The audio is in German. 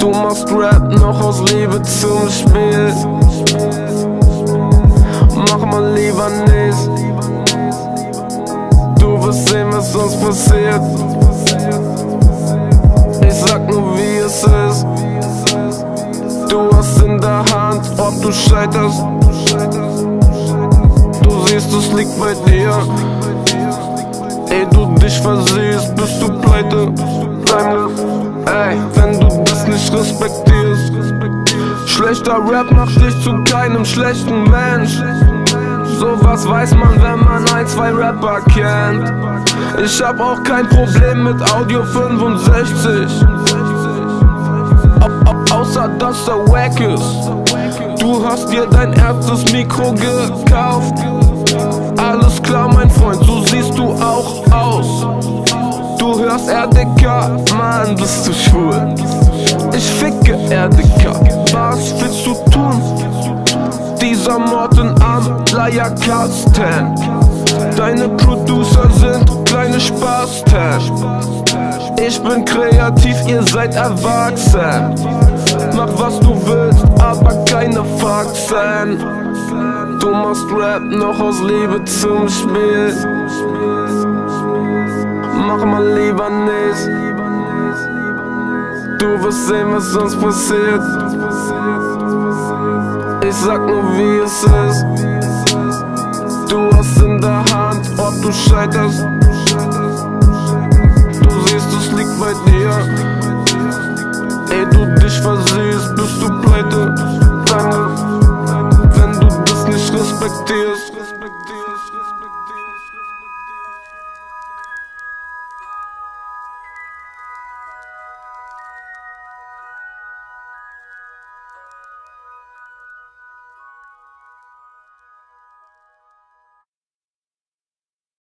Du machst Rap noch aus Liebe zum Spiel. Mach mal lieber nicht. Du wirst sehen, was sonst passiert. Ich sag nur, wie es ist. Du hast in der Hand, ob du scheiterst. Du siehst, es liegt bei dir. Ehe du dich versiehst, bist du pleite. Ey, wenn du das nicht respektierst. Schlechter Rap macht dich zu keinem schlechten Mensch. Sowas weiß man, wenn man ein, zwei Rapper kennt. Ich hab auch kein Problem mit Audio 65. Außer dass er wack ist. Du hast dir dein erstes Mikro gekauft. Alles klar, mein Freund, so siehst du auch aus. Du hörst RDK, Mann, bist du schwul. Ich ficke RDK, was willst du tun? Dieser Morten am Leierkasten. Deine Producer sind kleine Spasten. Ich bin kreativ, ihr seid erwachsen. Mach was du willst, aber keine Faxen. Du machst Rap noch aus Liebe zum Spiel. Mach mal lieber nicht. Du wirst sehen, was sonst passiert. Ich sag nur, wie es ist. Du hast in der Hand, ob du scheiterst. Du siehst, es liegt bei dir. Ehe du dich versiehst,